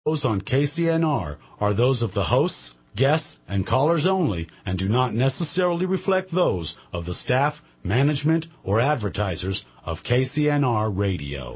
Those on KCNR are those of the hosts, guests, and callers only and do not necessarily reflect those of the staff, management, or advertisers of KCNR Radio.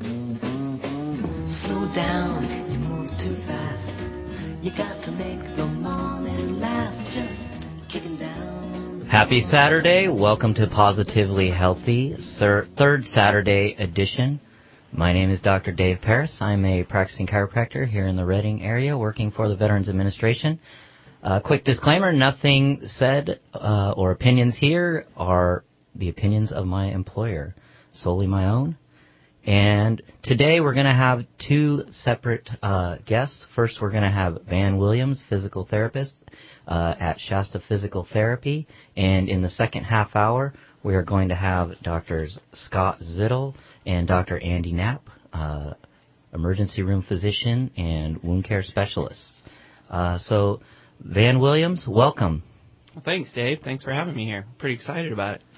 Slow down, you move too fast. You got to make the morning last. Just kicking down. Happy Saturday. Welcome to Positively Healthy, third Saturday edition. My name is Dr. Dave Paris. I'm a practicing chiropractor here in the Reading area working for the Veterans Administration. Quick disclaimer, nothing said or opinions here are the opinions of my employer, solely my own. And today we're going to have two separate guests. First, we're going to have Van Williams, physical therapist at Shasta Physical Therapy. And in the second half hour, we are going to have Drs. Scott Zittel and Dr. Andy Knapp, emergency room physician and wound care specialists. So, Van Williams, welcome. Well, thanks, Dave. Thanks for having me here. Pretty excited about it.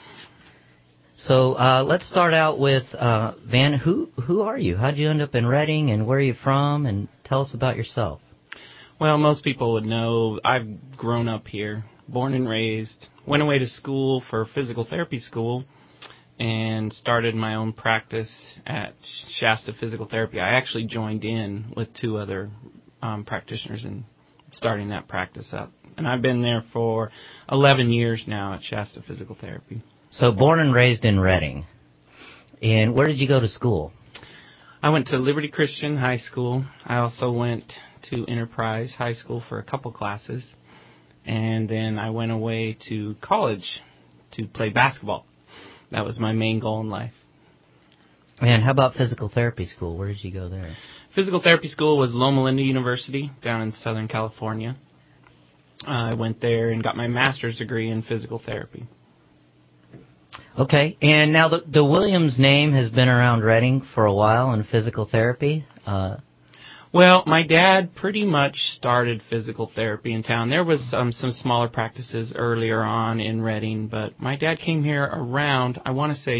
So let's start out with Van. Who are you? How'd you end up in Reading, and where are you from? And tell us about yourself. Well, most people would know I've grown up here, born and raised. Went away to school for physical therapy school and started my own practice at Shasta Physical Therapy. I actually joined in with two other practitioners in starting that practice up. And I've been there for 11 years now at Shasta Physical Therapy. So born and raised in Reading. And where did you go to school? I went to Liberty Christian High School. I also went to Enterprise High School for a couple classes. And then I went away to college to play basketball. That was my main goal in life. And how about physical therapy school? Where did you go there? Physical therapy school was Loma Linda University down in Southern California. I went there and got my master's degree in physical therapy. Okay, and now the Williams name has been around Reading for a while in physical therapy. Well, my dad pretty much started physical therapy in town. There was some smaller practices earlier on in Reading, but my dad came here around, I want to say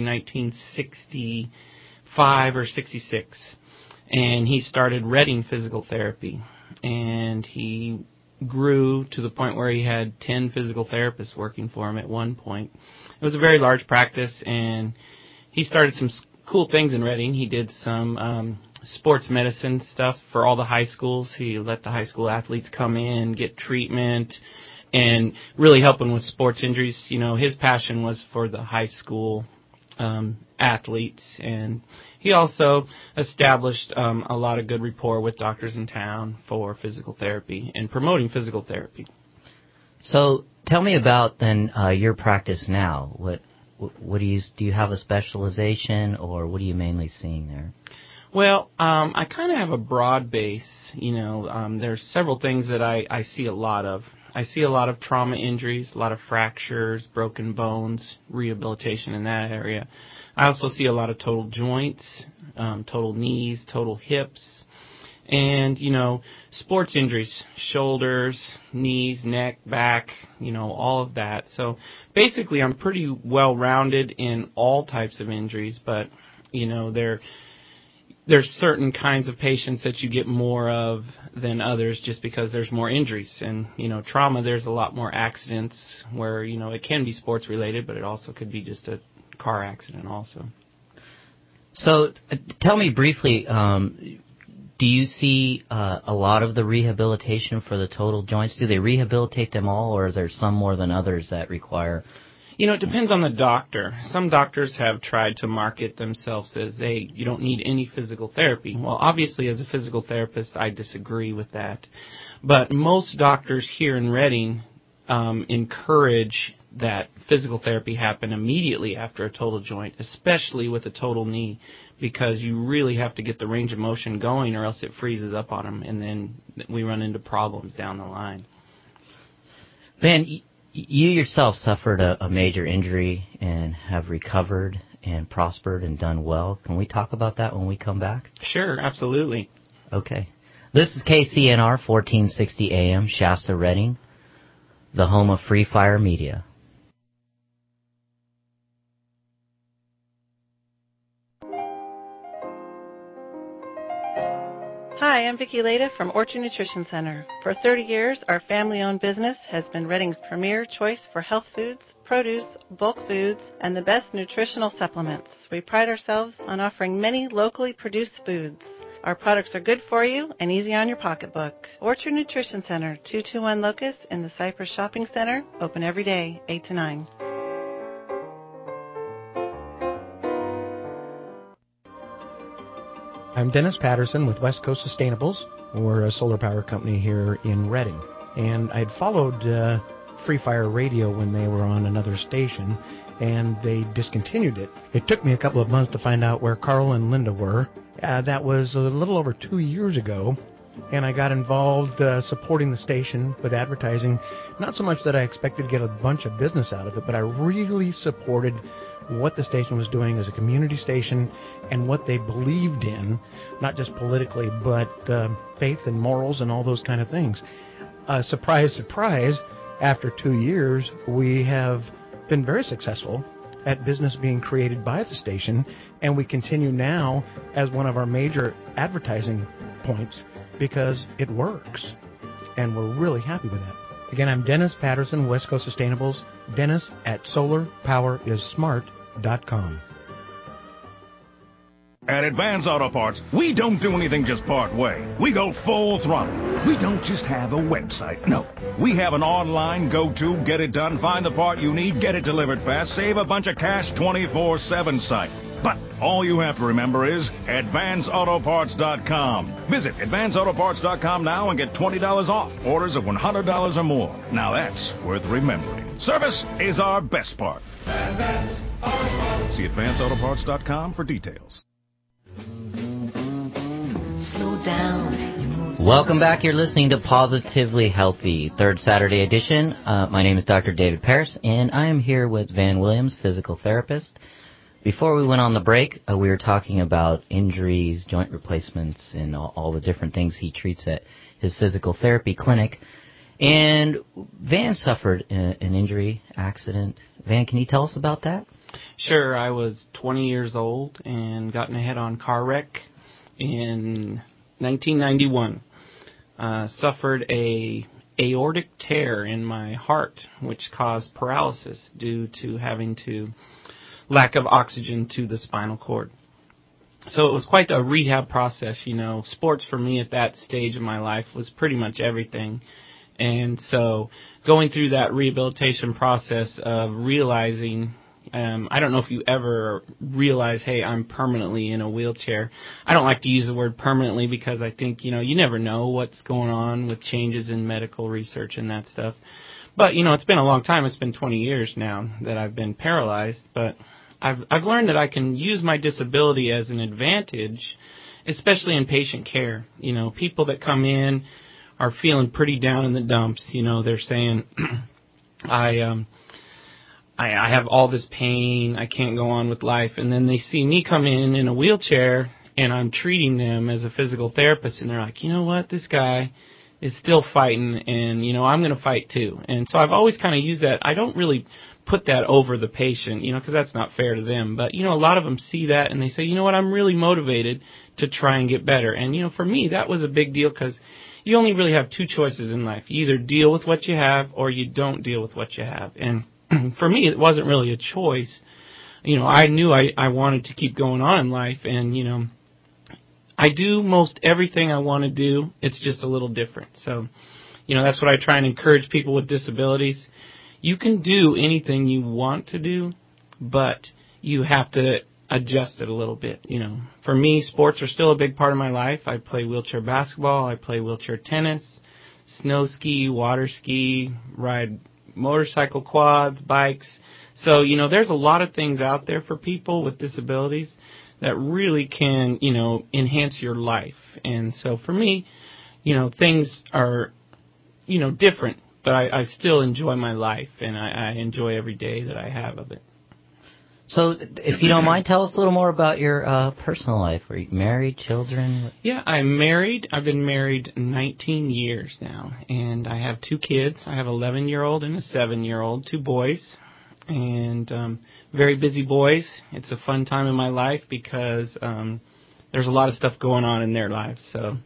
1965 or 66, and he started Reading Physical Therapy, and he grew to the point where he had 10 physical therapists working for him at one point. It was a very large practice, and he started some cool things in Reading. He did some sports medicine stuff for all the high schools. He let the high school athletes come in, get treatment, and really helping with sports injuries. You know, his passion was for the high school athletes, and he also established a lot of good rapport with doctors in town for physical therapy and promoting physical therapy. So tell me about then your practice now. What do you have a specialization, or what are you mainly seeing there? Well, I kind of have a broad base. You know, there's several things that I see a lot of. I see a lot of trauma injuries, a lot of fractures, broken bones, rehabilitation in that area. I also see a lot of total joints, total knees, total hips, and, you know, sports injuries, shoulders, knees, neck, back, you know, all of that. So basically I'm pretty well-rounded in all types of injuries, but, you know, there's certain kinds of patients that you get more of than others just because there's more injuries. And, you know, trauma, there's a lot more accidents where, you know, it can be sports related, but it also could be just a car accident also. So tell me briefly, do you see a lot of the rehabilitation for the total joints? Do they rehabilitate them all, or is there some more than others that require? You know, it depends on the doctor. Some doctors have tried to market themselves as, hey, you don't need any physical therapy. Well, obviously, as a physical therapist, I disagree with that. But most doctors here in Reading encourage that physical therapy happen immediately after a total joint, especially with a total knee, because you really have to get the range of motion going or else it freezes up on them, and then we run into problems down the line. Van, you yourself suffered a major injury and have recovered and prospered and done well. Can we talk about that when we come back? Sure, absolutely. Okay. This is KCNR 1460 AM, Shasta, Reading, the home of Free Fire Media. Hi, Hi, I'm Vicki Leda from Orchard Nutrition Center. For 30 years, our family-owned business has been Reading's premier choice for health foods, produce, bulk foods, and the best nutritional supplements. We pride ourselves on offering many locally produced foods. Our products are good for you and easy on your pocketbook. Orchard Nutrition Center, 221 Locust in the Cypress Shopping Center, open every day, 8 to 9. I'm Dennis Patterson with West Coast Sustainables. We're a solar power company here in Reading. And I'd followed Free Fire Radio when they were on another station, and they discontinued it. It took me a couple of months to find out where Carl and Linda were. That was a little over 2 years ago, and I got involved supporting the station with advertising. Not so much that I expected to get a bunch of business out of it, but I really supported what the station was doing as a community station and what they believed in, not just politically, but faith and morals and all those kind of things. Surprise, surprise, after 2 years, we have been very successful at business being created by the station, and we continue now as one of our major advertising points because it works, and we're really happy with that. Again, I'm Dennis Patterson, West Coast Sustainables, Dennis at SolarPowerIsSmart.com. At Advance Auto Parts, we don't do anything just part way. We go full throttle. We don't just have a website. No. We have an online go-to, get it done, find the part you need, get it delivered fast, save a bunch of cash 24/7 site. But all you have to remember is AdvanceAutoParts.com. Visit AdvanceAutoParts.com now and get $20 off orders of $100 or more. Now that's worth remembering. Service is our best part. Advance Auto Parts. See AdvanceAutoParts.com for details. Slow down. Welcome back. You're listening to Positively Healthy, third Saturday edition. My name is Dr. David Paris, and I am here with Van Williams, physical therapist. Before we went on the break, we were talking about injuries, joint replacements, and all the different things he treats at his physical therapy clinic. And Van suffered an injury, accident. Van, can you tell us about that? Sure. I was 20 years old and got in a head-on car wreck in 1991. Suffered a aortic tear in my heart, which caused paralysis due to having to lack of oxygen to the spinal cord. So it was quite a rehab process. You know, sports for me at that stage of my life was pretty much everything. And so going through that rehabilitation process of realizing, I don't know if you ever realize, hey, I'm permanently in a wheelchair. I don't like to use the word permanently because I think, you never know what's going on with changes in medical research and that stuff. But, it's been a long time. It's been 20 years now that I've been paralyzed. But I've learned that I can use my disability as an advantage, especially in patient care. People that come in are feeling pretty down in the dumps. They're saying, I have all this pain, I can't go on with life. And then they see me come in a wheelchair, and I'm treating them as a physical therapist, and they're like, you know what, this guy is still fighting, and, I'm going to fight too. And so I've always kind of used that. I don't really put that over the patient, because that's not fair to them. But, a lot of them see that, and they say, you know what, I'm really motivated to try and get better. And, for me, that was a big deal because you only really have two choices in life. You either deal with what you have or you don't deal with what you have. And for me, it wasn't really a choice. I knew I wanted to keep going on in life, and, I do most everything I want to do. It's just a little different. So, that's what I try and encourage people with disabilities. You can do anything you want to do, but you have to adjust it a little bit. For me, sports are still a big part of my life. I play wheelchair basketball. I play wheelchair tennis, snow ski, water ski, ride motorcycle, quads, bikes. So, there's a lot of things out there for people with disabilities that really can, enhance your life. And so for me, things are, different, but I still enjoy my life, and I enjoy every day that I have of it. So if you don't mind, tell us a little more about your personal life. Are you married, children? Yeah, I'm married. I've been married 19 years now, and I have two kids. I have an 11-year-old and a 7-year-old, two boys, and very busy boys. It's a fun time in my life because there's a lot of stuff going on in their lives. So,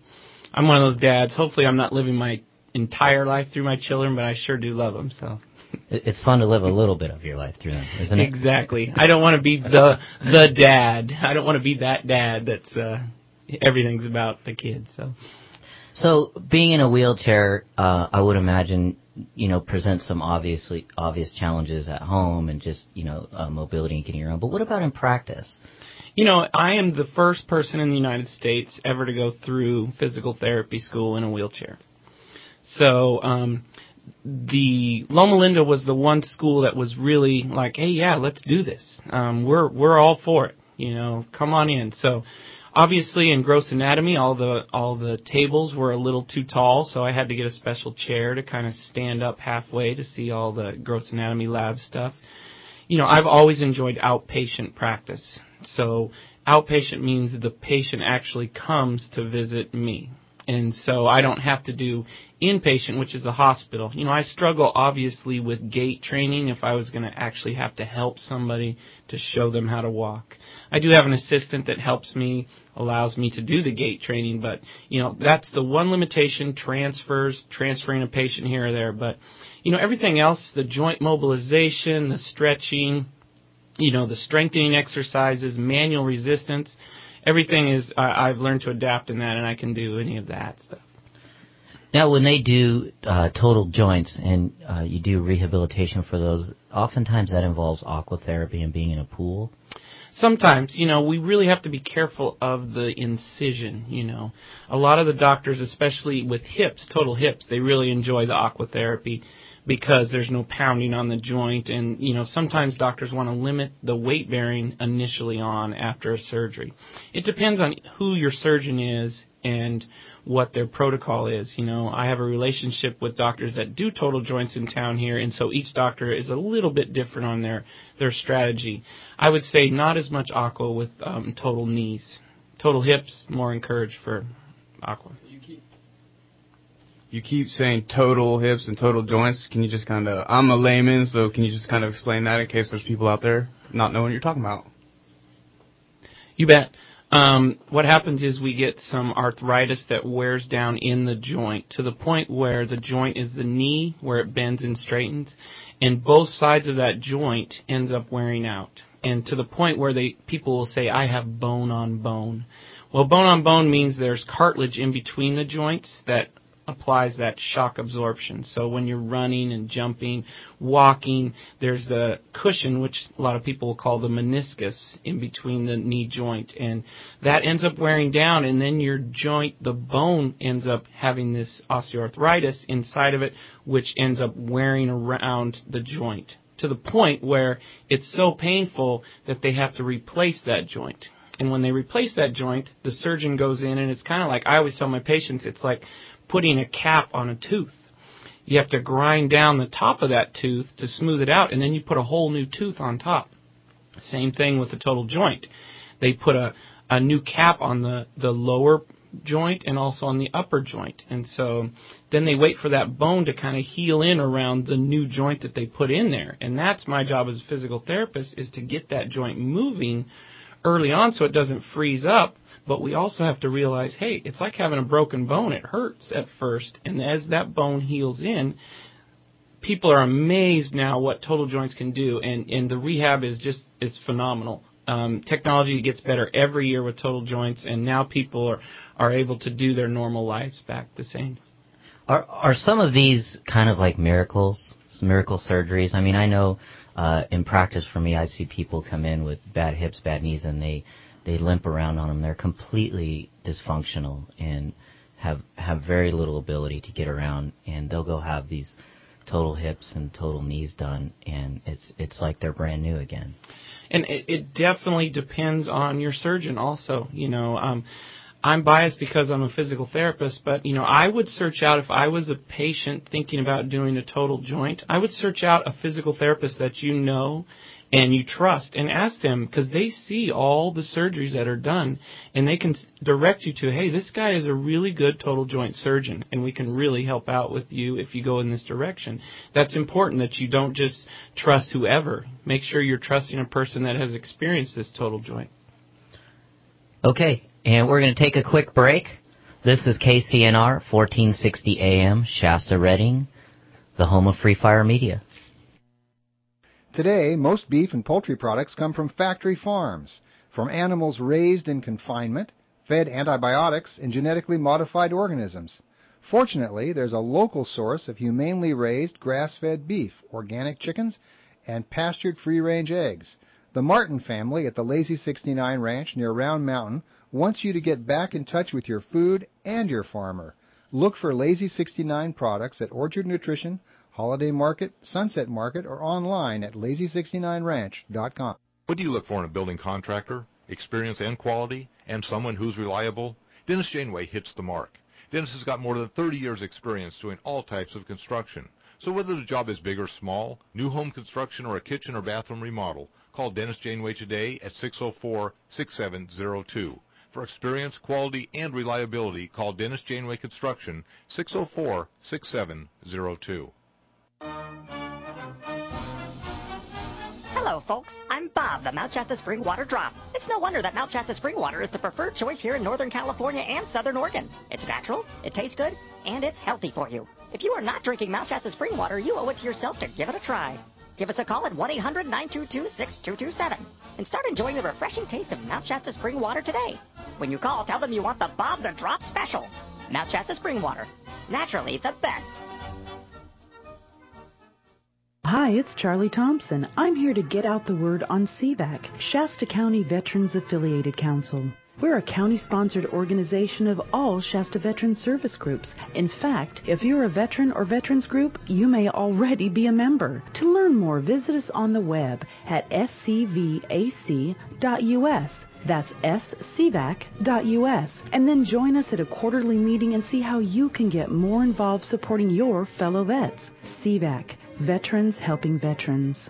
I'm one of those dads. Hopefully I'm not living my entire life through my children, but I sure do love them, so. It's fun to live a little bit of your life through them, isn't it? Exactly. I don't want to be the dad. I don't want to be that dad that's everything's about the kids. So being in a wheelchair, I would imagine, presents some obvious challenges at home and just, mobility and getting around. But what about in practice? I am the first person in the United States ever to go through physical therapy school in a wheelchair. So, the Loma Linda was the one school that was really like, hey, yeah, let's do this. We're all for it. Come on in. So, obviously, in gross anatomy, all the tables were a little too tall, so I had to get a special chair to kind of stand up halfway to see all the gross anatomy lab stuff. I've always enjoyed outpatient practice. So, outpatient means the patient actually comes to visit me. And so I don't have to do inpatient, which is a hospital. I struggle, obviously, with gait training if I was going to actually have to help somebody to show them how to walk. I do have an assistant that helps me, allows me to do the gait training, but, that's the one limitation, transferring a patient here or there. But, everything else, the joint mobilization, the stretching, the strengthening exercises, manual resistance, everything is, I've learned to adapt in that, and I can do any of that stuff. Now, when they do total joints and you do rehabilitation for those, oftentimes that involves aquatherapy and being in a pool. Sometimes, we really have to be careful of the incision, A lot of the doctors, especially with hips, total hips, they really enjoy the aquatherapy because there's no pounding on the joint. And, sometimes doctors want to limit the weight bearing initially on after a surgery. It depends on who your surgeon is and what their protocol is. I have a relationship with doctors that do total joints in town here, and so each doctor is a little bit different on their strategy. I would say not as much aqua with total knees. Total hips, more encouraged for aqua. You keep saying total hips and total joints. Can you just I'm a layman, so can you just kind of explain that in case there's people out there not knowing what you're talking about? You bet. What happens is we get some arthritis that wears down in the joint to the point where the joint is the knee, where it bends and straightens, and both sides of that joint ends up wearing out. And to the point where people will say, I have bone on bone. Well, bone on bone means there's cartilage in between the joints that applies that shock absorption. So when you're running and jumping, walking, there's a cushion, which a lot of people will call the meniscus, in between the knee joint. And that ends up wearing down, and then your joint, the bone, ends up having this osteoarthritis inside of it, which ends up wearing around the joint to the point where it's so painful that they have to replace that joint. And when they replace that joint, the surgeon goes in, and it's kind of like, I always tell my patients, it's like putting a cap on a tooth. You have to grind down the top of that tooth to smooth it out, and then you put a whole new tooth on top. Same thing with the total joint. They put a new cap on the lower joint and also on the upper joint. And so then they wait for that bone to kind of heal in around the new joint that they put in there. And that's my job as a physical therapist, is to get that joint moving early on so it doesn't freeze up. But we also have to realize, hey, it's like having a broken bone. It hurts at first. And as that bone heals in, people are amazed now what total joints can do. And the rehab is phenomenal. Technology gets better every year with total joints, and now people are able to do their normal lives back the same. Are some of these kind of like miracle surgeries? I mean, I know in practice for me, I see people come in with bad hips, bad knees, and they limp around on them. They're completely dysfunctional and have very little ability to get around, and they'll go have these total hips and total knees done, and it's like they're brand new again. And it definitely depends on your surgeon also. I'm biased because I'm a physical therapist, but, I would search out, if I was a patient thinking about doing a total joint, I would search out a physical therapist that you know and you trust, and ask them, because they see all the surgeries that are done, and they can direct you to, hey, this guy is a really good total joint surgeon, and we can really help out with you if you go in this direction. That's important, that you don't just trust whoever. Make sure you're trusting a person that has experienced this total joint. Okay, and we're going to take a quick break. This is KCNR 1460 AM, Shasta, Redding, the home of Free Fire Media. Today, most beef and poultry products come from factory farms, from animals raised in confinement, fed antibiotics, and genetically modified organisms. Fortunately, there's a local source of humanely raised grass-fed beef, organic chickens, and pastured free-range eggs. The Martin family at the Lazy 69 Ranch near Round Mountain wants you to get back in touch with your food and your farmer. Look for Lazy 69 products at Orchard Nutrition, Holiday Market, Sunset Market, or online at lazy69ranch.com. What do you look for in a building contractor? Experience and quality, and someone who's reliable? Dennis Janeway hits the mark. Dennis has got more than 30 years experience doing all types of construction. So whether the job is big or small, new home construction or a kitchen or bathroom remodel, call Dennis Janeway today at 604-6702. For experience, quality, and reliability, call Dennis Janeway Construction, 604-6702. Hello, folks. I'm Bob, the Mount Shasta Spring Water Drop. It's no wonder that Mount Shasta Spring Water is the preferred choice here in Northern California and Southern Oregon. It's natural, it tastes good, and it's healthy for you. If you are not drinking Mount Shasta Spring Water, you owe it to yourself to give it a try. Give us a call at 1-800-922-6227 and start enjoying the refreshing taste of Mount Shasta Spring Water today. When you call, tell them you want the Bob the Drop special. Mount Shasta Spring Water. Naturally the best. Hi, it's Charlie Thompson. I'm here to get out the word on CVAC, Shasta County Veterans Affiliated Council. We're a county-sponsored organization of all Shasta Veteran Service Groups. In fact, if you're a veteran or veterans group, you may already be a member. To learn more, visit us on the web at scvac.us. That's scvac.us. And then join us at a quarterly meeting and see how you can get more involved supporting your fellow vets. CVAC, Veterans Helping Veterans.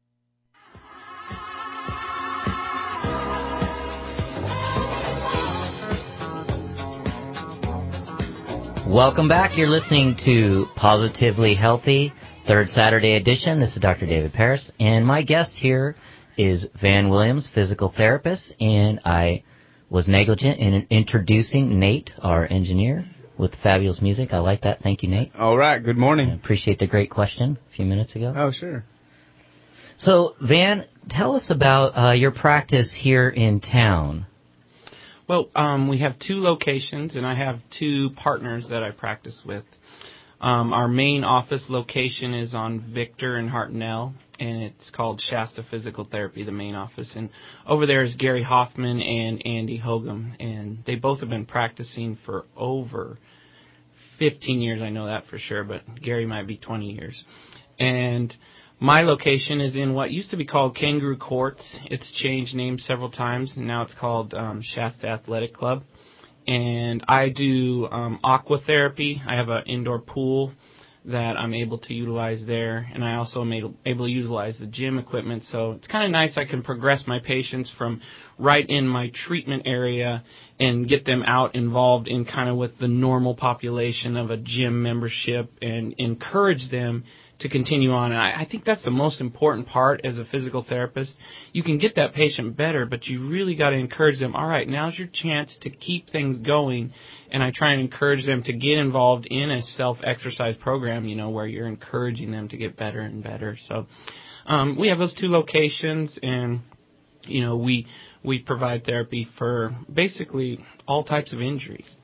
Welcome back. You're listening to Positively Healthy, third Saturday edition. This is Dr. David Paris, and my guest here is Van Williams, physical therapist, and I was negligent in introducing Nate, our engineer, with fabulous music. I like that. Thank you, Nate. All right. Good morning. I appreciate the great question a few minutes ago. Oh, sure. So, Van, tell us about your practice here in town. Well, we have 2 locations, and I have 2 partners that I practice with. Our main office location is on Victor and Hartnell, and it's called Shasta Physical Therapy, the main office. And over there is Gary Hoffman and Andy Hogum, and they both have been practicing for over 15 years. I know that for sure, but Gary might be 20 years. And my location is in what used to be called Kangaroo Courts. It's changed names several times, and now it's called Shasta Athletic Club. And I do aqua therapy. I have an indoor pool that I'm able to utilize there, and I also am able to utilize the gym equipment. So it's kind of nice. I can progress my patients from right in my treatment area and get them out involved in kind of with the normal population of a gym membership and encourage them to continue on. And I think that's the most important part as a physical therapist. You can get that patient better, but you really got to encourage them. All right, now's your chance to keep things going. And I try and encourage them to get involved in a self-exercise program, you know, where you're encouraging them to get better and better. So we have those 2 locations, and, you know, we provide therapy for basically all types of injuries.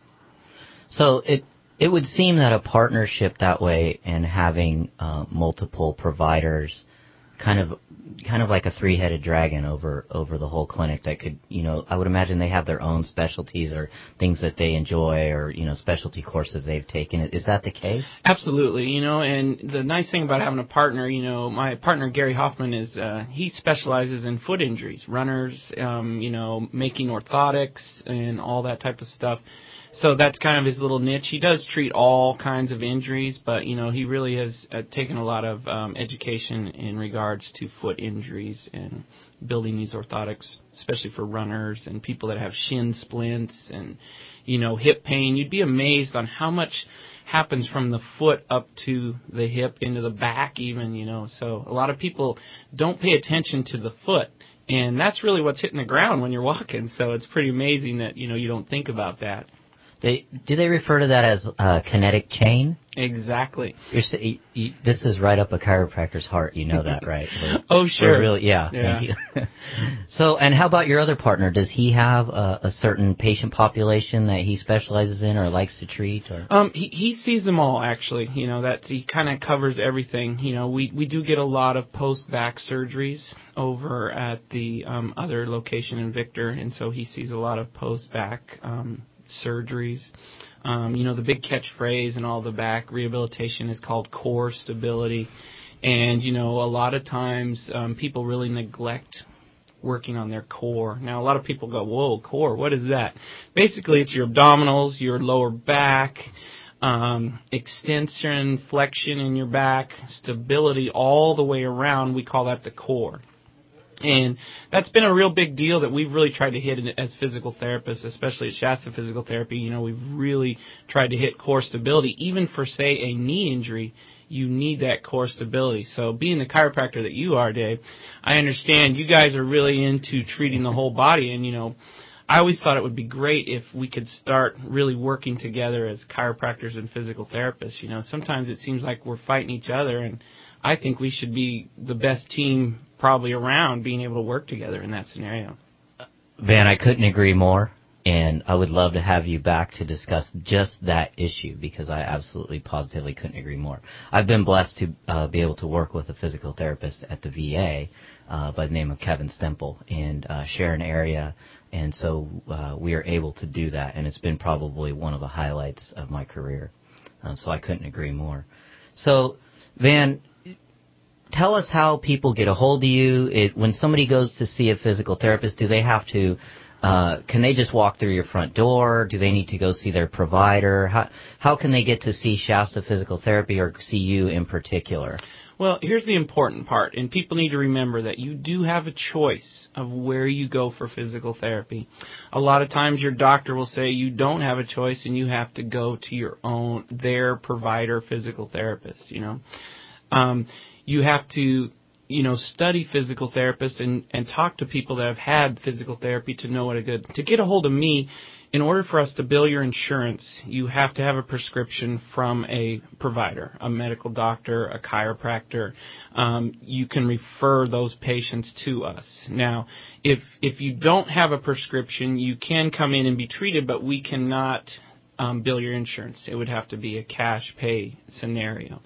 So it would seem that a partnership that way and having multiple providers kind of like a 3-headed dragon over the whole clinic that could, you know, I would imagine they have their own specialties or things that they enjoy or, you know, specialty courses they've taken. Is that the case? Absolutely, you know, and the nice thing about having a partner, you know, my partner Gary Hoffman is, he specializes in foot injuries, runners, you know, making orthotics and all that type of stuff. So that's kind of his little niche. He does treat all kinds of injuries, but, you know, he really has taken a lot of education in regards to foot injuries and building these orthotics, especially for runners and people that have shin splints and, you know, hip pain. You'd be amazed on how much happens from the foot up to the hip, into the back even, you know. So a lot of people don't pay attention to the foot, and that's really what's hitting the ground when you're walking. So it's pretty amazing that, you know, you don't think about that. Do they refer to that as kinetic chain? Exactly. This is right up a chiropractor's heart. You know that, right? Oh, sure. Really, yeah. Thank you. So, and how about your other partner? Does he have a certain patient population that he specializes in or likes to treat? Or? He sees them all, actually. You know, he kind of covers everything. You know, we do get a lot of post-back surgeries over at the other location in Victor, and so he sees a lot of post-back surgeries. You know, the big catchphrase in all the back rehabilitation is called core stability. And, you know, a lot of times people really neglect working on their core. Now, a lot of people go, whoa, core, what is that? Basically, it's your abdominals, your lower back, extension, flexion in your back, stability all the way around. We call that the core. And that's been a real big deal that we've really tried to hit as physical therapists, especially at Shasta Physical Therapy. You know, we've really tried to hit core stability. Even for, say, a knee injury, you need that core stability. So being the chiropractor that you are, Dave, I understand you guys are really into treating the whole body. And, you know, I always thought it would be great if we could start really working together as chiropractors and physical therapists. You know, sometimes it seems like we're fighting each other, and I think we should be the best team probably around being able to work together in that scenario. Van, I couldn't agree more, and I would love to have you back to discuss just that issue because I absolutely, positively couldn't agree more. I've been blessed to be able to work with a physical therapist at the VA by the name of Kevin Stemple and share an area, and so we are able to do that, and it's been probably one of the highlights of my career. So I couldn't agree more. So, Van, tell us how people get a hold of you. When somebody goes to see a physical therapist, do they have to, can they just walk through your front door? Do they need to go see their provider? How can they get to see Shasta Physical Therapy or see you in particular? Well, here's the important part, and people need to remember that you do have a choice of where you go for physical therapy. A lot of times your doctor will say you don't have a choice and you have to go to their provider physical therapist, you know. You have to, you know, study physical therapists and talk to people that have had physical therapy to know what to get a hold of me. In order for us to bill your insurance, you have to have a prescription from a provider, a medical doctor, a chiropractor. You can refer those patients to us. Now, if you don't have a prescription, you can come in and be treated, but we cannot bill your insurance. It would have to be a cash pay scenario.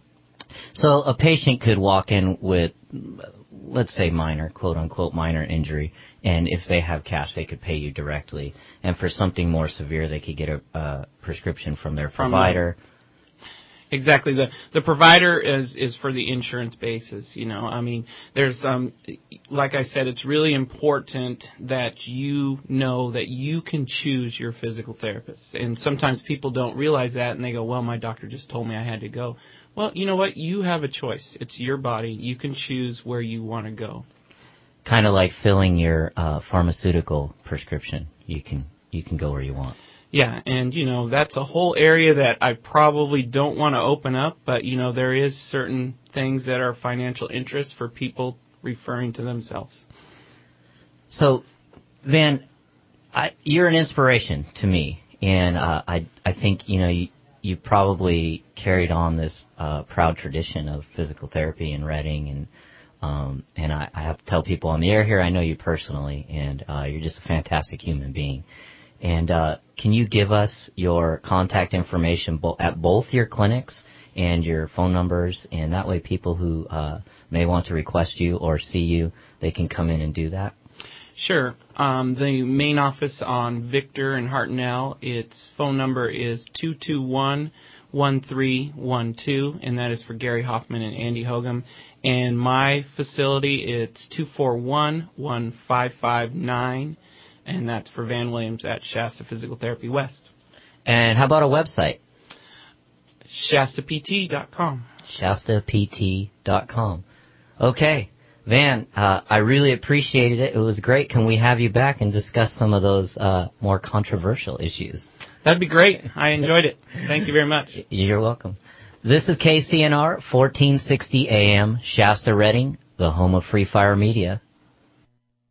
So a patient could walk in with, let's say, minor, quote-unquote, minor injury, and if they have cash, they could pay you directly. And for something more severe, they could get a prescription from their provider. Exactly. The provider is for the insurance basis, you know. I mean, there's, like I said, it's really important that you know that you can choose your physical therapist. And sometimes people don't realize that, and they go, well, my doctor just told me I had to go. Well, you know what? You have a choice. It's your body. You can choose where you want to go. Kind of like filling your pharmaceutical prescription. You can go where you want. Yeah, and, you know, that's a whole area that I probably don't want to open up, but, you know, there is certain things that are financial interest for people referring to themselves. So, Van, you're an inspiration to me, and I think, you know, you probably carried on this proud tradition of physical therapy in Redding, and I have to tell people on the air here, I know you personally, and you're just a fantastic human being. And can you give us your contact information at both your clinics and your phone numbers, and that way people who may want to request you or see you, they can come in and do that? Sure. The main office on Victor and Hartnell, its phone number is 221-1312, and that is for Gary Hoffman and Andy Hogum. And my facility, it's 241-1559, and that's for Van Williams at Shasta Physical Therapy West. And how about a website? ShastaPT.com. ShastaPT.com. Okay. Van, I really appreciated it. It was great. Can we have you back and discuss some of those more controversial issues? That'd be great. I enjoyed it. Thank you very much. You're welcome. This is KCNR, 1460 AM, Shasta, Redding, the home of Free Fire Media.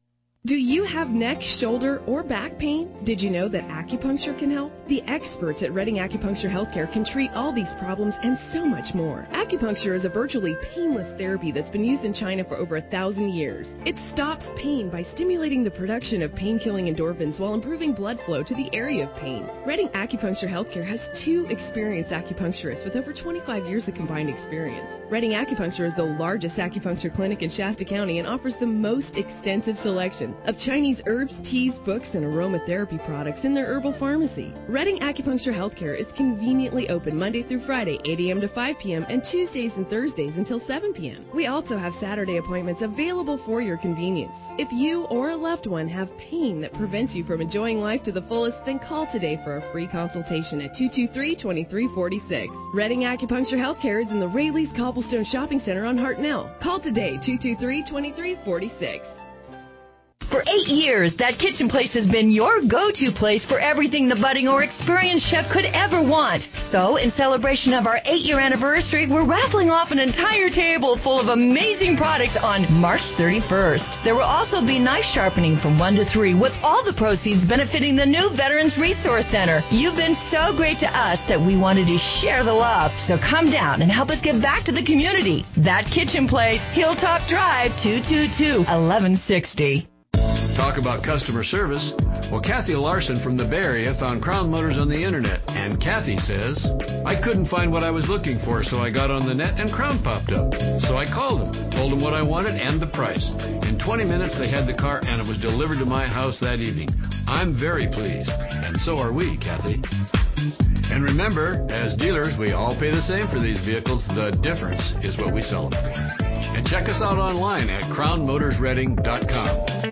Do you have neck, shoulder, or back pain? Did you know that acupuncture can help? The experts at Redding Acupuncture Healthcare can treat all these problems and so much more. Acupuncture is a virtually painless therapy that's been used in China for over 1,000 years. It stops pain by stimulating the production of pain-killing endorphins while improving blood flow to the area of pain. Redding Acupuncture Healthcare has 2 experienced acupuncturists with over 25 years of combined experience. Redding Acupuncture is the largest acupuncture clinic in Shasta County and offers the most extensive selection of Chinese herbs, teas, books, and aromatherapy products in their herbal pharmacy. Redding Acupuncture Healthcare is conveniently open Monday through Friday, 8 a.m. to 5 p.m., and Tuesdays and Thursdays until 7 p.m. We also have Saturday appointments available for your convenience. If you or a loved one have pain that prevents you from enjoying life to the fullest, then call today for a free consultation at 223-2346. Redding Acupuncture Healthcare is in the Rayleigh's Cobblestone Shopping Center on Hartnell. Call today, 223-2346. For 8 years, That Kitchen Place has been your go-to place for everything the budding or experienced chef could ever want. So, in celebration of our 8-year anniversary, we're raffling off an entire table full of amazing products on March 31st. There will also be knife sharpening from 1 to 3, with all the proceeds benefiting the new Veterans Resource Center. You've been so great to us that we wanted to share the love. So come down and help us give back to the community. That Kitchen Place, Hilltop Drive, 222-1160. Talk about customer service. Well, Kathy Larson from the Bay Area found Crown Motors on the internet, and Kathy says, I couldn't find what I was looking for, so I got on the net and Crown popped up. So I called them, told them what I wanted and the price. In 20 minutes, they had the car, and it was delivered to my house that evening. I'm very pleased, and so are we, Kathy. And remember, as dealers, we all pay the same for these vehicles. The difference is what we sell them for. And check us out online at crownmotorsredding.com.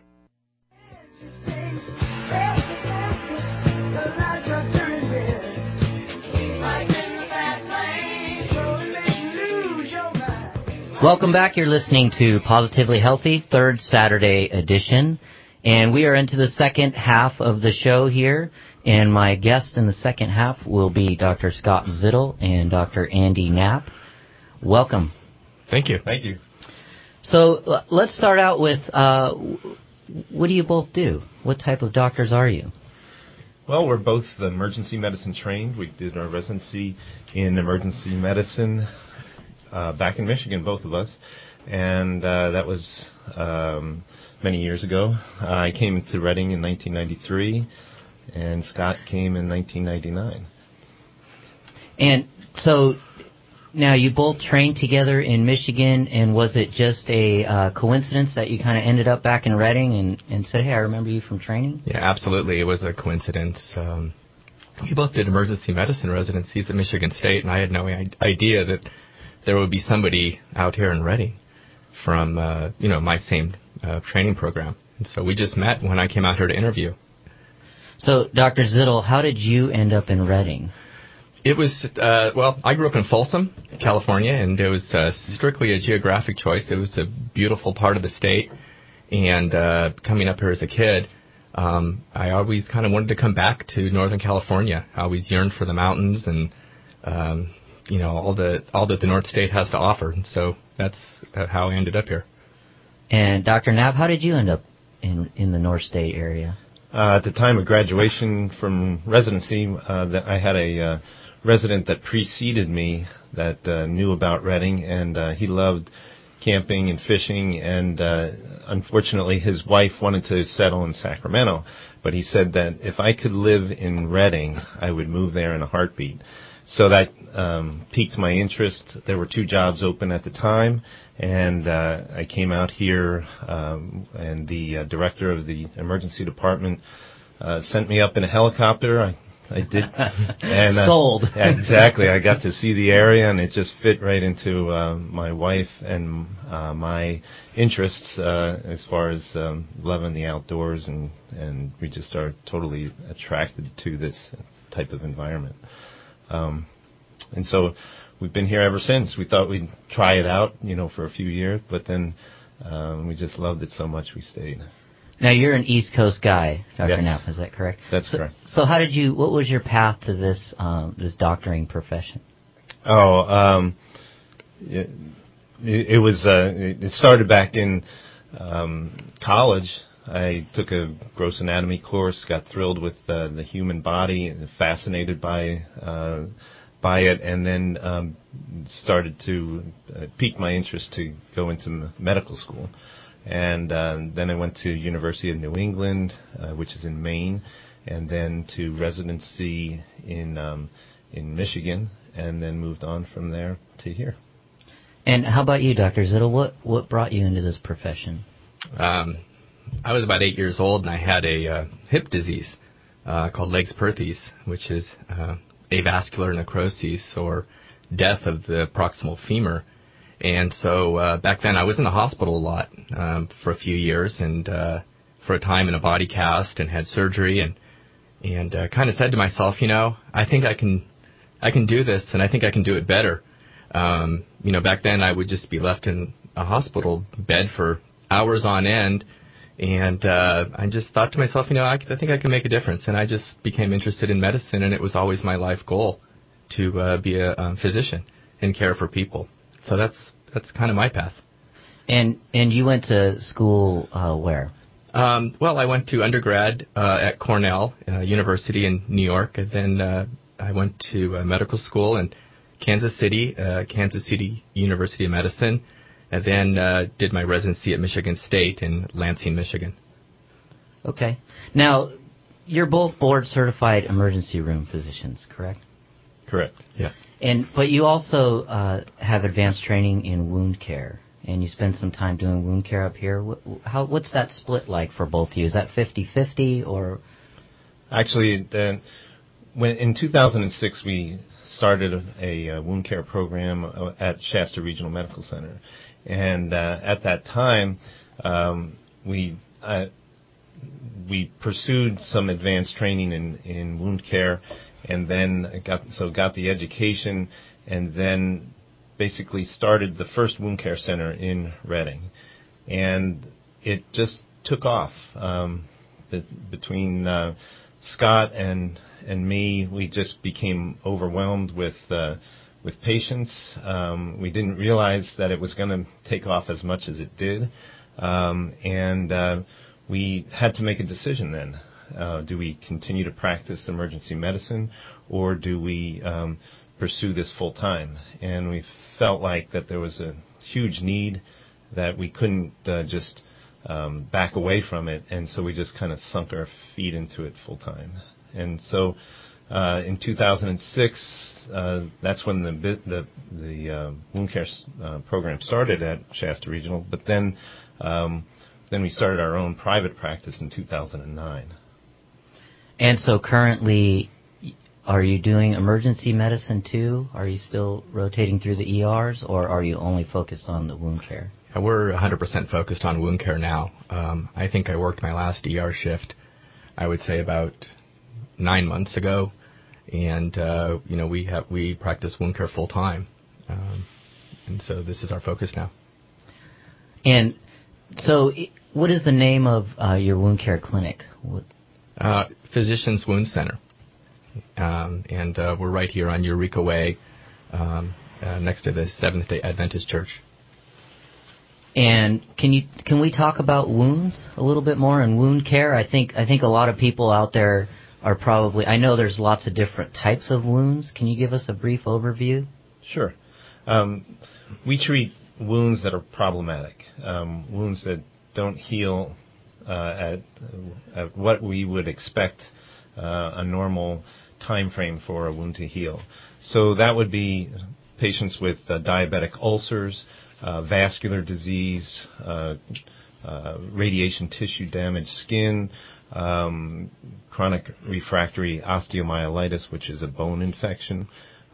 Welcome back. You're listening to Positively Healthy, third Saturday edition. And we are into the second half of the show here. And my guests in the second half will be Dr. Scott Zittel and Dr. Andy Knapp. Welcome. Thank you. Thank you. So let's start out with what do you both do? What type of doctors are you? Well, we're both emergency medicine trained. We did our residency in emergency medicine back in Michigan, both of us, and that was many years ago. I came to Redding in 1993, and Scott came in 1999. And so now you both trained together in Michigan, and was it just a coincidence that you kind of ended up back in Redding and said, hey, I remember you from training? Yeah, absolutely. It was a coincidence. We both did emergency medicine residencies at Michigan State, and I had no idea that there would be somebody out here in Redding from, my same training program. And so we just met when I came out here to interview. So, Dr. Zittel, how did you end up in Redding? It was, I grew up in Folsom, California, and it was strictly a geographic choice. It was a beautiful part of the state. And coming up here as a kid, I always kind of wanted to come back to Northern California. I always yearned for the mountains and all that the North State has to offer. And so that's how I ended up here. And Dr. Knapp, how did you end up in the North State area? At the time of graduation from residency, that I had a resident that preceded me that knew about Redding, and he loved camping and fishing, and unfortunately his wife wanted to settle in Sacramento, but he said that if I could live in Redding, I would move there in a heartbeat. So that piqued my interest. There were 2 jobs open at the time, and I came out here, and the director of the emergency department sent me up in a helicopter. I did. And, sold. Exactly. I got to see the area, and it just fit right into my wife and my interests as far as loving the outdoors, and we just are totally attracted to this type of environment. And so we've been here ever since. We thought we'd try it out, for a few years, but then we just loved it so much we stayed. Now, you're an East Coast guy, Dr. Yes. Knapp, is that correct? That's correct. So what was your path to this doctoring profession? It started back in college. I took a gross anatomy course, got thrilled with the human body, and fascinated by it, and then started to pique my interest to go into medical school. And then I went to University of New England, which is in Maine, and then to residency in Michigan, and then moved on from there to here. And how about you, Dr. Zittel? What brought you into this profession? I was about 8 years old, and I had a hip disease called Leggs-Perthes, which is avascular necrosis, or death of the proximal femur. And so back then I was in the hospital a lot for a few years, and for a time in a body cast, and had surgery, and kind of said to myself, I think I can do this, and I think I can do it better. Back then I would just be left in a hospital bed for hours on end, and I just thought to myself, I think I can make a difference, and I just became interested in medicine, and it was always my life goal to be a physician and care for people. So that's kind of my path. And you went to school where? Well, I went to undergrad at Cornell University in New York, and then I went to medical school in Kansas City University of Medicine, and then did my residency at Michigan State in Lansing, Michigan. Okay. Now, you're both board-certified emergency room physicians, correct? Correct. Yes. But you also have advanced training in wound care, and you spend some time doing wound care up here. What's that split like for both of you? Is that 50-50 or? Actually, in 2006, we started a wound care program at Shasta Regional Medical Center, and at that time, we pursued some advanced training in wound care, and then got the education, and then basically started the first wound care center in Reading, and it just took off. Between Scott and me, we just became overwhelmed with patients. We didn't realize that it was going to take off as much as it did, and we had to make a decision then. Do we continue to practice emergency medicine, or do we pursue this full time? And we felt like that there was a huge need, that we couldn't just back away from it, and so we just kind of sunk our feet into it full time. And so in 2006, that's when the wound care program started at Shasta Regional, but then we started our own private practice in 2009. And so currently, are you doing emergency medicine too? Are you still rotating through the ERs, or are you only focused on the wound care? Yeah, we're 100% focused on wound care now. I think I worked my last ER shift, I would say about 9 months ago, and we practice wound care full time, and so this is our focus now. And so, what is the name of your wound care clinic? Physicians Wound Center, and we're right here on Eureka Way, next to the Seventh-day Adventist Church. And can we talk about wounds a little bit more and wound care? I think a lot of people out there are probably, I know there's lots of different types of wounds. Can you give us a brief overview? Sure. We treat wounds that are problematic, wounds that don't heal at what we would expect a normal time frame for a wound to heal. So that would be patients with diabetic ulcers, vascular disease, radiation tissue damaged skin, chronic refractory osteomyelitis, which is a bone infection,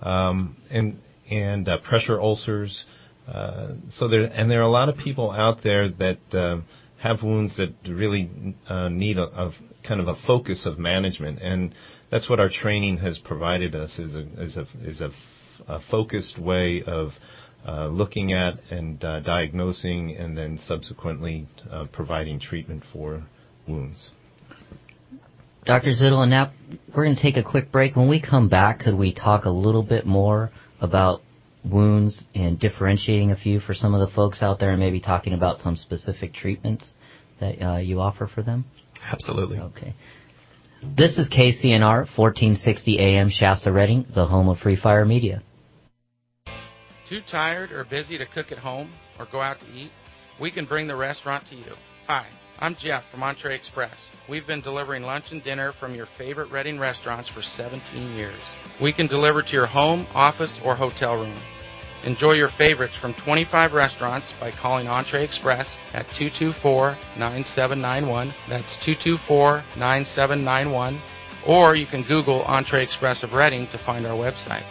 and pressure ulcers. So there are a lot of people out there that have wounds that really need a kind of a focus of management, and that's what our training has provided us, is a focused way of looking at and diagnosing, and then subsequently providing treatment for wounds. Dr. Zittel, and now we're going to take a quick break. When we come back, could we talk a little bit more about wounds and differentiating a few for some of the folks out there, and maybe talking about some specific treatments that you offer for them? Absolutely. Okay. This is KCNR 1460 AM Shasta Redding, the home of Free Fire Media. Too tired or busy to cook at home or go out to eat? We can bring the restaurant to you. Hi, I'm Jeff from Entree Express. We've been delivering lunch and dinner from your favorite Redding restaurants for 17 years. We can deliver to your home, office, or hotel room. Enjoy your favorites from 25 restaurants by calling Entree Express at 224-9791. That's 224-9791. Or you can Google Entree Express of Redding to find our website.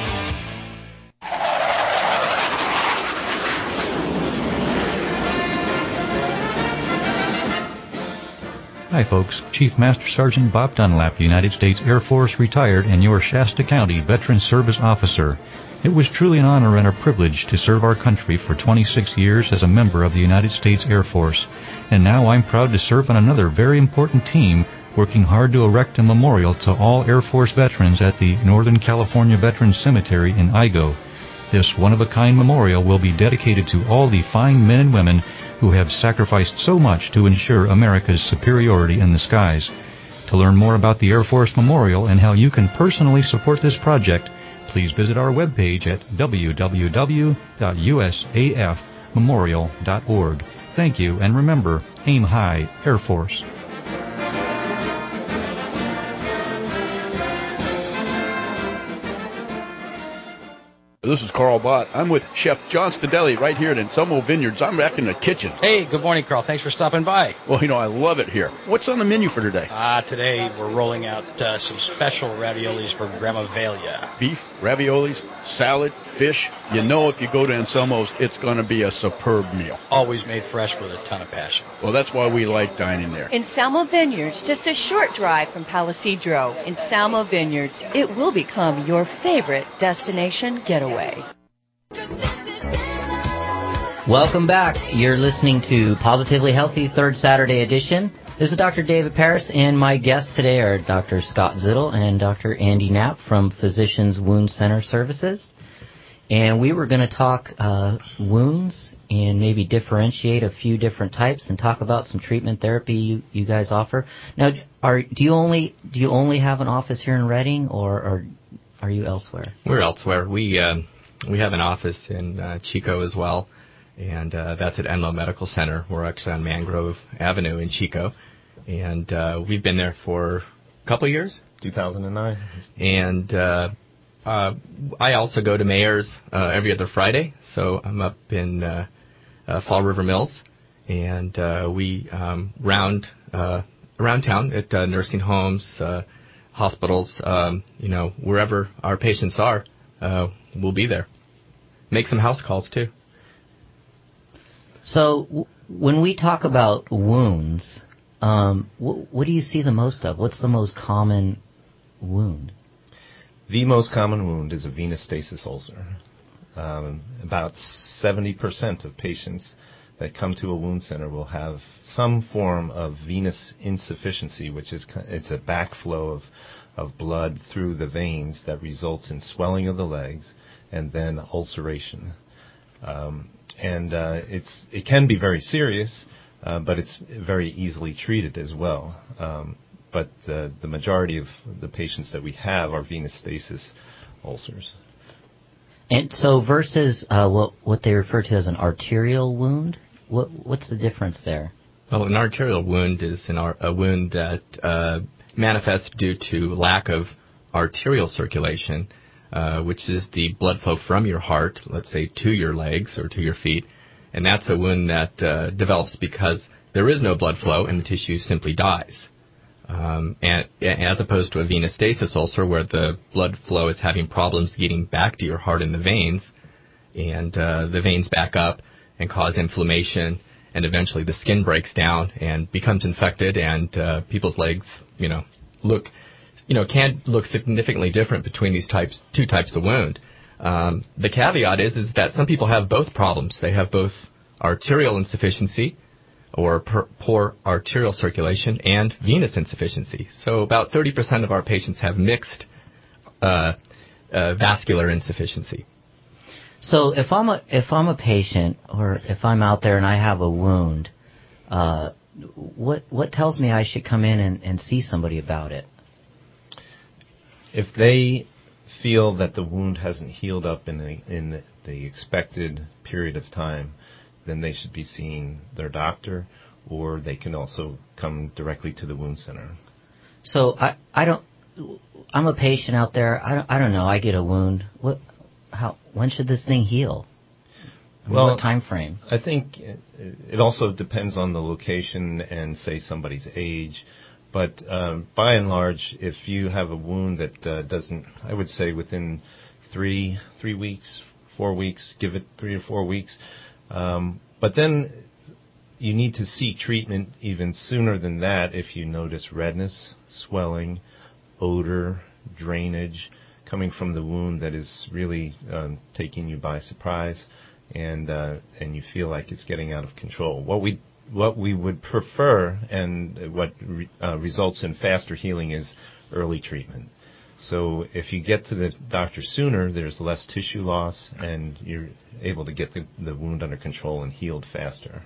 Hi folks, Chief Master Sergeant Bob Dunlap, United States Air Force, retired, and your Shasta County Veteran Service Officer. It was truly an honor and a privilege to serve our country for 26 years as a member of the United States Air Force. And now I'm proud to serve on another very important team working hard to erect a memorial to all Air Force veterans at the Northern California Veterans Cemetery in Igo. This one-of-a-kind memorial will be dedicated to all the fine men and women who have sacrificed so much to ensure America's superiority in the skies. To learn more about the Air Force Memorial and how you can personally support this project, please visit our webpage at www.usafmemorial.org. Thank you, and remember, aim high, Air Force. This is Carl Bott. I'm with Chef John Stadelli right here at Anselmo Vineyards. I'm back in the kitchen. Hey, good morning, Carl. Thanks for stopping by. Well, I love it here. What's on the menu for today? Today we're rolling out some special raviolis for Grandma Velia. Beef, raviolis, salad, fish. If you go to Anselmo's, it's going to be a superb meal. Always made fresh with a ton of passion. Well, that's why we like dining there. Anselmo Vineyards, just a short drive from Palisadro. Anselmo Vineyards, it will become your favorite destination getaway. Welcome back. You're listening to Positively Healthy, third Saturday edition. This is Dr. David Paris, and my guests today are Dr. Scott Zittel and Dr. Andy Knapp from Physicians Wound Center Services. And we were going to talk wounds and maybe differentiate a few different types and talk about some treatment therapy you guys offer. Now, do you only have an office here in Redding, or are you elsewhere? We're elsewhere. We have an office in Chico as well, and that's at Enloe Medical Center. We're actually on Mangrove Avenue in Chico, and we've been there for a couple of years. 2009. And I also go to Mayer's every other Friday, so I'm up in Fall River Mills, and we round around town at nursing homes, hospitals, wherever our patients are, we'll be there. Make some house calls, too. So when we talk about wounds, what do you see the most of? What's the most common wound? The most common wound is a venous stasis ulcer. About 70% of patients that come to a wound center will have some form of venous insufficiency, which is it's a backflow of blood through the veins that results in swelling of the legs and then ulceration. It can be very serious, but it's very easily treated as well. But the majority of the patients that we have are venous stasis ulcers. And so versus what they refer to as an arterial wound, what's the difference there? Well, an arterial wound is a wound that manifests due to lack of arterial circulation, which is the blood flow from your heart, let's say, to your legs or to your feet. And that's a wound that develops because there is no blood flow and the tissue simply dies. And as opposed to a venous stasis ulcer where the blood flow is having problems getting back to your heart and the veins, and the veins back up and cause inflammation, and eventually the skin breaks down and becomes infected, and people's legs, can look significantly different between these two types of wound. The caveat is that some people have both problems. They have both arterial insufficiency or poor arterial circulation and venous insufficiency. So about 30% of our patients have mixed vascular insufficiency. So if I'm a patient, or if I'm out there and I have a wound, what tells me I should come in and see somebody about it? If they feel that the wound hasn't healed up in the expected period of time, then they should be seeing their doctor, or they can also come directly to the wound center. So I'm a patient out there. I don't know. I get a wound. When should this thing heal? Well, what time frame? I think it also depends on the location and, say, somebody's age. But by and large, if you have a wound that doesn't, I would say within 3 weeks, 4 weeks, give it 3 or 4 weeks. But then you need to seek treatment even sooner than that if you notice redness, swelling, odor, drainage coming from the wound that is really taking you by surprise, and you feel like it's getting out of control. What we would prefer, and what results in faster healing, is early treatment. So if you get to the doctor sooner, there's less tissue loss, and you're able to get the wound under control and healed faster.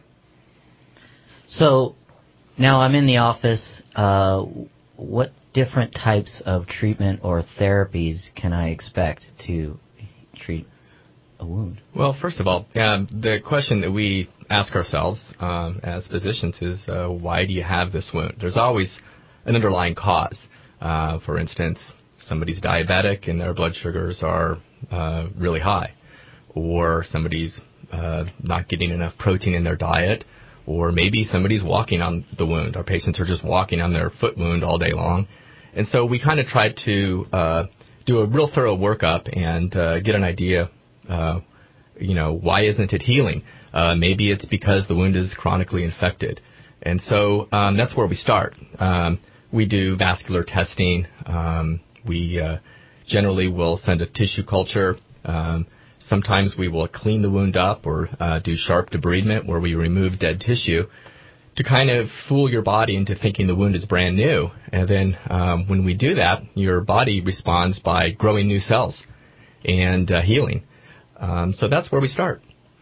So now I'm in the office. What different types of treatment or therapies can I expect to treat a wound? Well, first of all, the question that we ask ourselves as physicians is, why do you have this wound? There's always an underlying cause. For instance, somebody's diabetic and their blood sugars are really high, or somebody's not getting enough protein in their diet, or maybe somebody's walking on the wound. Our patients are just walking on their foot wound all day long. And so we kind of try to do a real thorough workup and get an idea, why isn't it healing? Maybe it's because the wound is chronically infected. And so that's where we start. We do vascular testing. We generally will send a tissue culture. Sometimes we will clean the wound up or do sharp debridement, where we remove dead tissue to kind of fool your body into thinking the wound is brand new. And then when we do that, your body responds by growing new cells and healing. So that's where we start.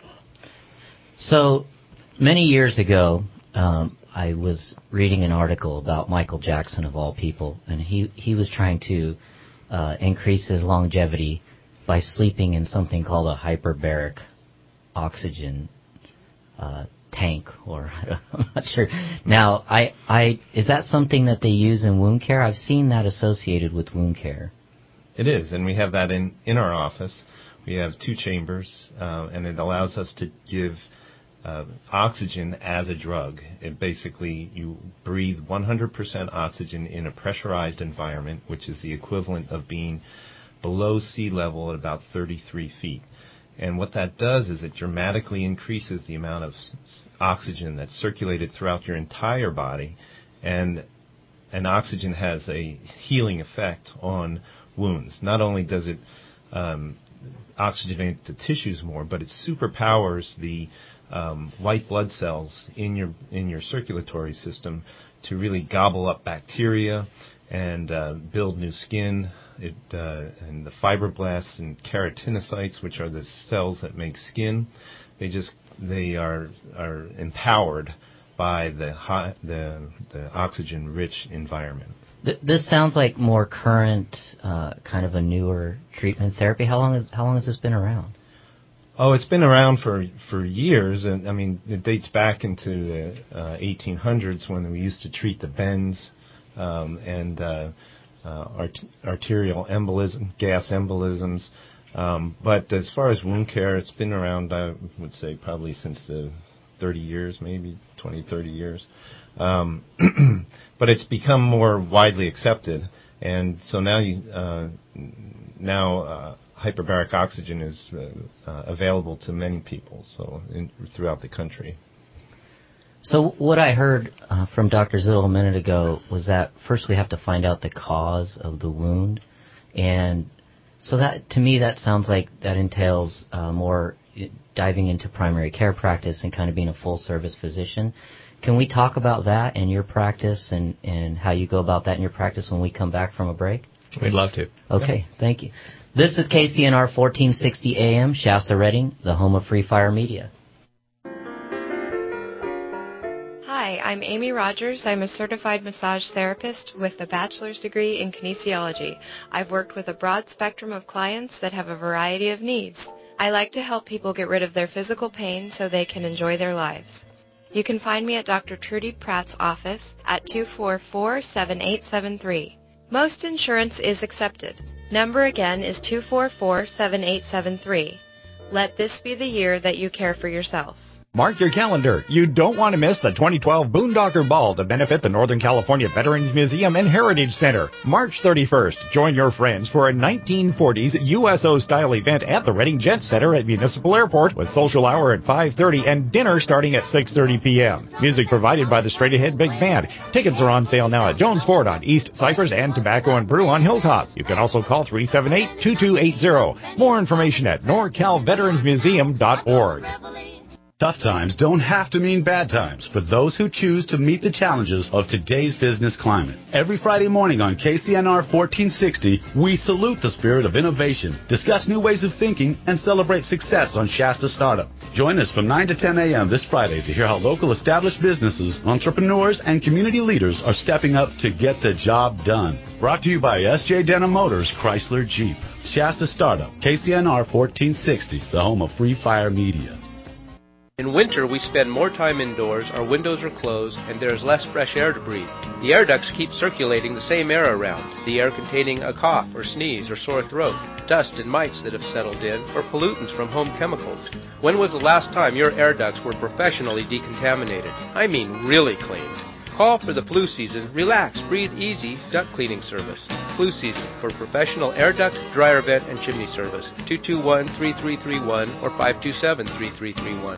So many years ago, I was reading an article about Michael Jackson, of all people, and he was trying to increase his longevity by sleeping in something called a hyperbaric oxygen tank, or I'm not sure. Now, is that something that they use in wound care? I've seen that associated with wound care. It is, and we have that in our office. We have 2 chambers, and it allows us to give oxygen as a drug. It basically, you breathe 100% oxygen in a pressurized environment, which is the equivalent of being below sea level at about 33 feet. And what that does is it dramatically increases the amount of oxygen that's circulated throughout your entire body, and oxygen has a healing effect on wounds. Not only does it oxygenate the tissues more, but it superpowers the white blood cells in your circulatory system to really gobble up bacteria and build new skin. And the fibroblasts and keratinocytes, which are the cells that make skin, they are empowered by the oxygen-rich environment. This sounds like more current, kind of a newer treatment therapy. How long has this been around? Oh, it's been around for years, and I mean it dates back into the 1800s when we used to treat the bends and arterial embolism, gas embolisms. But as far as wound care, it's been around, I would say, probably since the 30 years, maybe 20, 30 years. But it's become more widely accepted, and so now hyperbaric oxygen is available to many people, throughout the country. So what I heard from Dr. Zittel a minute ago was that first we have to find out the cause of the wound, and so that, to me, that sounds like that entails more diving into primary care practice and kind of being a full-service physician. Can we talk about that in your practice and how you go about that in your practice when we come back from a break? We'd love to. Okay, thank you. This is KCNR 1460 AM, Shasta Redding, the home of Free Fire Media. Hi, Hi, I'm Amy Rogers. I'm a certified massage therapist with a bachelor's degree in kinesiology. I've worked with a broad spectrum of clients that have a variety of needs. I like to help people get rid of their physical pain so they can enjoy their lives. You can find me at Dr. Trudy Pratt's office at 244-7873. Most insurance is accepted. Number again is 244-7873. Let this be the year that you care for yourself. Mark your calendar. You don't want to miss the 2012 Boondocker Ball to benefit the Northern California Veterans Museum and Heritage Center. March 31st, join your friends for a 1940s USO-style event at the Redding Jet Center at Municipal Airport with social hour at 5:30 and dinner starting at 6:30 p.m. Music provided by the Straight Ahead Big Band. Tickets are on sale now at Jones Ford on East Cypress and Tobacco and Brew on Hilltop. You can also call 378-2280. More information at NorCalVeteransMuseum.org. Tough times don't have to mean bad times for those who choose to meet the challenges of today's business climate. Every Friday morning on KCNR 1460, we salute the spirit of innovation, discuss new ways of thinking, and celebrate success on Shasta Startup. Join us from 9 to 10 a.m. this Friday to hear how local established businesses, entrepreneurs, and community leaders are stepping up to get the job done. Brought to you by S.J. Denham Motors, Chrysler Jeep. Shasta Startup, KCNR 1460, the home of Free Fire Media. In winter, we spend more time indoors, our windows are closed, and there is less fresh air to breathe. The air ducts keep circulating the same air around, the air containing a cough or sneeze or sore throat, dust and mites that have settled in, or pollutants from home chemicals. When was the last time your air ducts were professionally decontaminated? I mean really cleaned. Call for the flu season, relax, breathe easy duct cleaning service. Flu season for professional air duct, dryer vent, and chimney service. 221-3331 or 527-3331.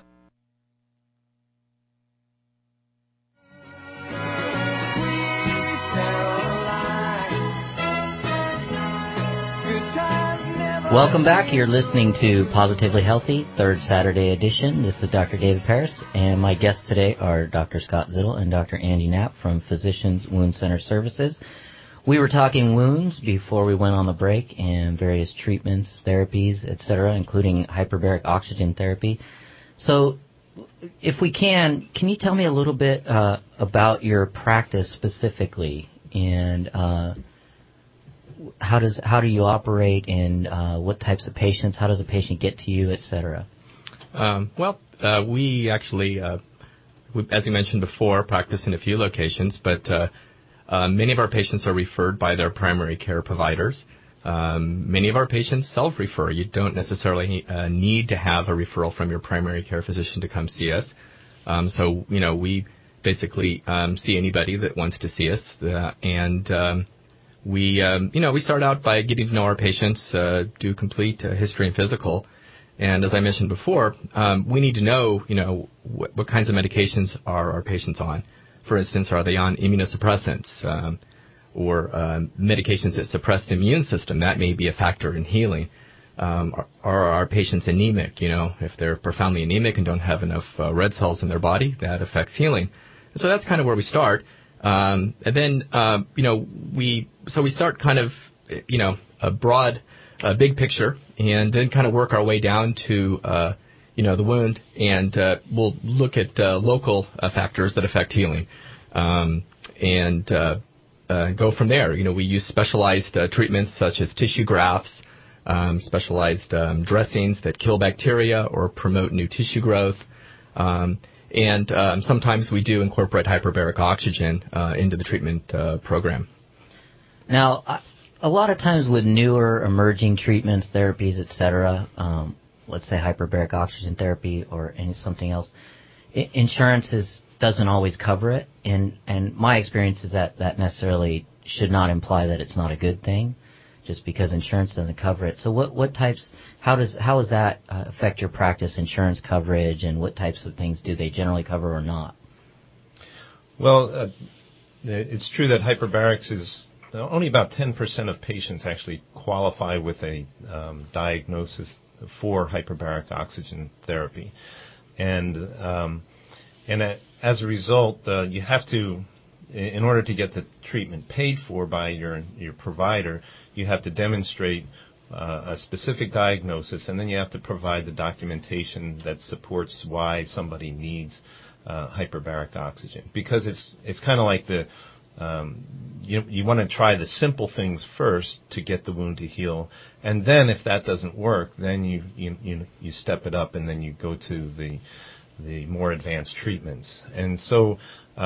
Welcome back. You're listening to Positively Healthy, third Saturday edition. This is Dr. David Paris, and my guests today are Dr. Scott Zittel and Dr. Andy Knapp from Physicians Wound Center Services. We were talking wounds before we went on the break and various treatments, therapies, etc., including hyperbaric oxygen therapy. So if we can you tell me a little bit about your practice specifically and how do you operate and what types of patients? How does a patient get to you, etc.? We actually, as you mentioned before, practice in a few locations, but many of our patients are referred by their primary care providers. Many of our patients self-refer. You don't necessarily need to have a referral from your primary care physician to come see us. We basically see anybody that wants to see us, We start out by getting to know our patients, do complete history and physical. And as I mentioned before, we need to know, what kinds of medications are our patients on. For instance, are they on immunosuppressants or medications that suppress the immune system? That may be a factor in healing. Are our patients anemic? If they're profoundly anemic and don't have enough red cells in their body, that affects healing. And so that's kind of where we start. And then, we start kind of, a broad, big picture, and then kind of work our way down to, the wound, and we'll look at local factors that affect healing, and go from there. We use specialized treatments such as tissue grafts, specialized dressings that kill bacteria or promote new tissue growth. And sometimes we do incorporate hyperbaric oxygen into the treatment program. Now, a lot of times with newer emerging treatments, therapies, etc., let's say hyperbaric oxygen therapy or something else, insurance doesn't always cover it. And my experience is that necessarily should not imply that it's not a good thing, just because insurance doesn't cover it. So what types, how does that affect your practice, insurance coverage, and what types of things do they generally cover or not? Well, it's true that hyperbarics is only about 10% of patients actually qualify with a diagnosis for hyperbaric oxygen therapy. And as a result, you have to, in order to get the treatment paid for by your provider, you have to demonstrate a specific diagnosis, and then you have to provide the documentation that supports why somebody needs hyperbaric oxygen, because it's kind of like the you want to try the simple things first to get the wound to heal, and then if that doesn't work, then you step it up, and then you go to the more advanced treatments. And so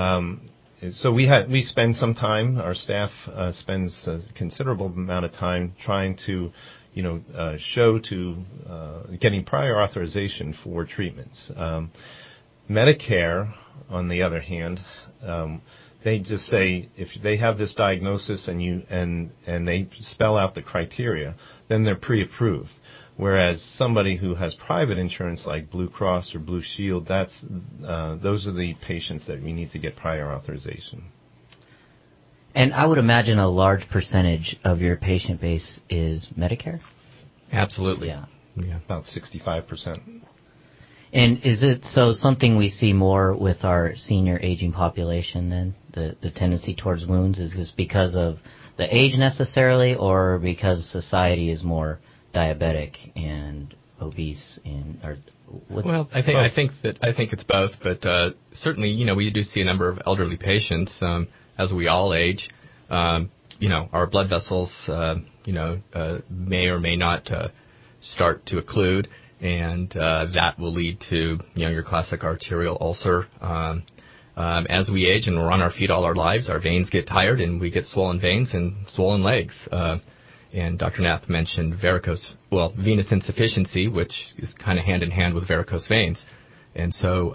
we spend some time. Our staff spends a considerable amount of time trying to show to getting prior authorization for treatments. Medicare, on the other hand, they just say if they have this diagnosis and they spell out the criteria, then they're pre-approved. Whereas somebody who has private insurance like Blue Cross or Blue Shield, those are the patients that we need to get prior authorization. And I would imagine a large percentage of your patient base is Medicare? Absolutely. Yeah. About 65%. And is it something we see more with our senior aging population then, the tendency towards wounds? Is this because of the age necessarily, or because society is more diabetic and obese? Well, I think it's both, but certainly, we do see a number of elderly patients as we all age. Our blood vessels, may or may not start to occlude, and that will lead to, your classic arterial ulcer. As we age and we're on our feet all our lives, our veins get tired and we get swollen veins and swollen legs. And Dr. Knapp mentioned venous insufficiency, which is kind of hand in hand with varicose veins. And so,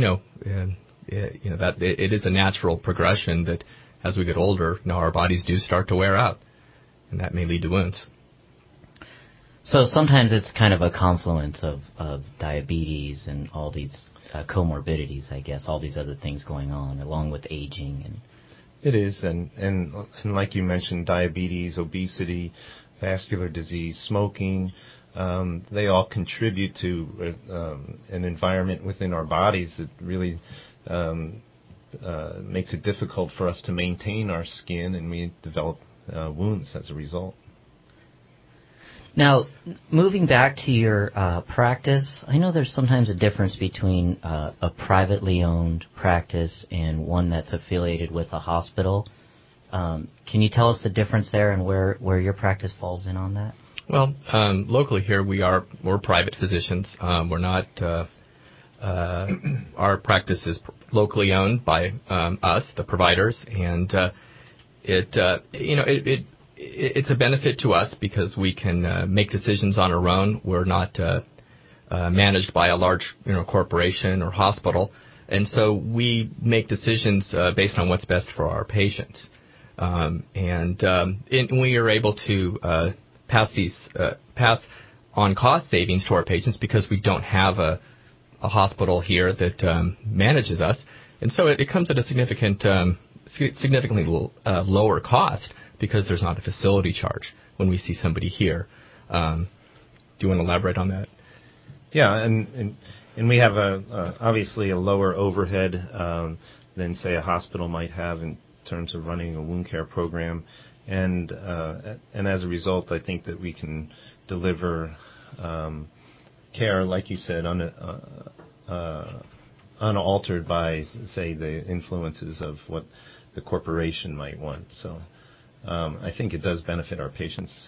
that it is a natural progression that as we get older, our bodies do start to wear out, and that may lead to wounds. So sometimes it's kind of a confluence of diabetes and all these comorbidities, I guess, all these other things going on along with aging. And it is, and like you mentioned, diabetes, obesity, vascular disease, smoking, they all contribute to an environment within our bodies that really makes it difficult for us to maintain our skin, and we develop wounds as a result. Now, moving back to your practice, I know there's sometimes a difference between a privately owned practice and one that's affiliated with a hospital. Can you tell us the difference there and where your practice falls in on that? Well, locally here we're private physicians. We're not. Our practice is locally owned by us, the providers, and it's a benefit to us because we can make decisions on our own. We're not managed by a large corporation or hospital, and so we make decisions based on what's best for our patients. And we are able to pass on cost savings to our patients because we don't have a hospital here that manages us, and so it comes at a significantly lower cost because there's not a facility charge when we see somebody here. Do you want to elaborate on that? Yeah, and we have obviously a lower overhead than say a hospital might have in terms of running a wound care program, and as a result, I think that we can deliver care, like you said, unaltered by, say, the influences of what the corporation might want. So I think it does benefit our patients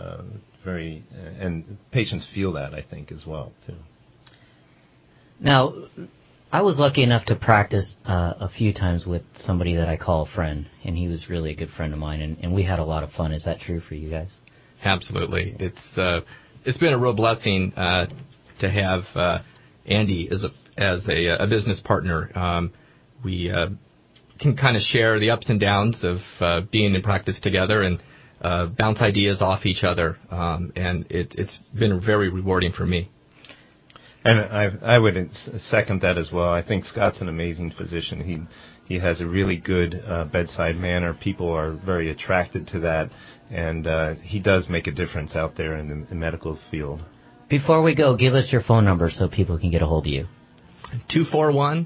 and patients feel that, I think, as well, too. Now, I was lucky enough to practice a few times with somebody that I call a friend, and he was really a good friend of mine, and we had a lot of fun. Is that true for you guys? Absolutely. It's been a real blessing to have Andy as a business partner. We can kind of share the ups and downs of being in practice together and bounce ideas off each other, and it's been very rewarding for me. And I would second that as well. I think Scott's an amazing physician. He has a really good bedside manner. People are very attracted to that, and he does make a difference out there in the medical field. Before we go, give us your phone number so people can get a hold of you. 241-2151.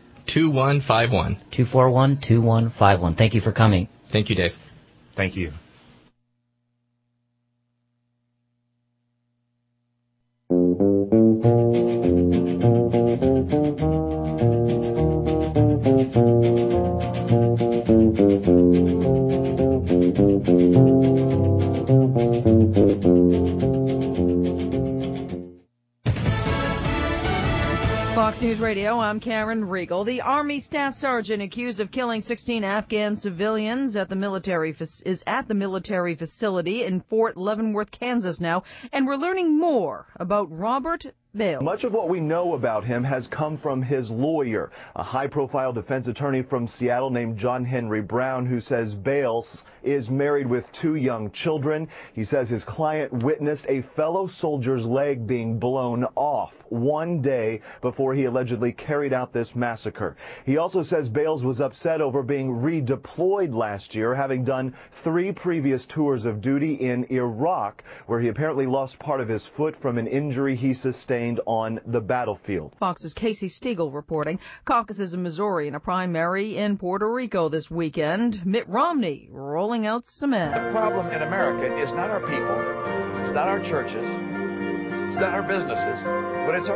241-2151. Thank you for coming. Thank you, Dave. Thank you. Fox News Radio, I'm Karen Riegel. The Army Staff Sergeant accused of killing 16 Afghan civilians is at the military facility in Fort Leavenworth, Kansas now, and we're learning more about Robert Bales. Much of what we know about him has come from his lawyer, a high-profile defense attorney from Seattle named John Henry Brown, who says Bales is married with 2 young children. He says his client witnessed a fellow soldier's leg being blown off 1 day before he allegedly carried out this massacre. He also says Bales was upset over being redeployed last year, having done 3 previous tours of duty in Iraq, where he apparently lost part of his foot from an injury he sustained on the battlefield. Fox's Casey Stegall reporting. Caucuses in Missouri and a primary in Puerto Rico this weekend. Mitt Romney rolling out cement. The problem in America is not our people, it's not our churches, it's not our businesses, but it's our